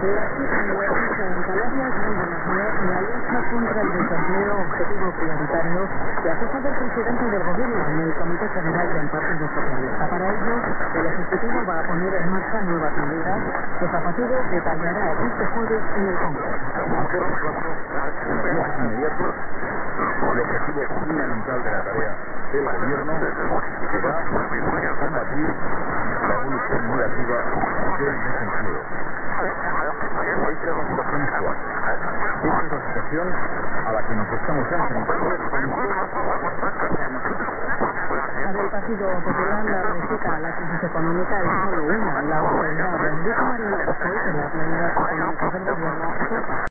La cifra de la renta en Canarias muy buena. La lucha contra el desempleo, objetivo prioritario, que ha fijado el presidente del gobierno en el Comité General del Partido Socialista. Para ello, el Ejecutivo va a poner en marcha nuevas medidas que Zapatero detallará este jueves en el Congreso. A corto plazo, en los meses inmediatos, el objetivo fundamental de la tarea del gobierno será combatir la evolución negativa del desempleo. Esta es la situación actual. Esta es la situación a la que nos estamos enfrentando con Para el Partido Popular, la receta a la crisis económica es solo una, la austeridad. Dijo Mariano Rajoy que la prioridad económica del gobierno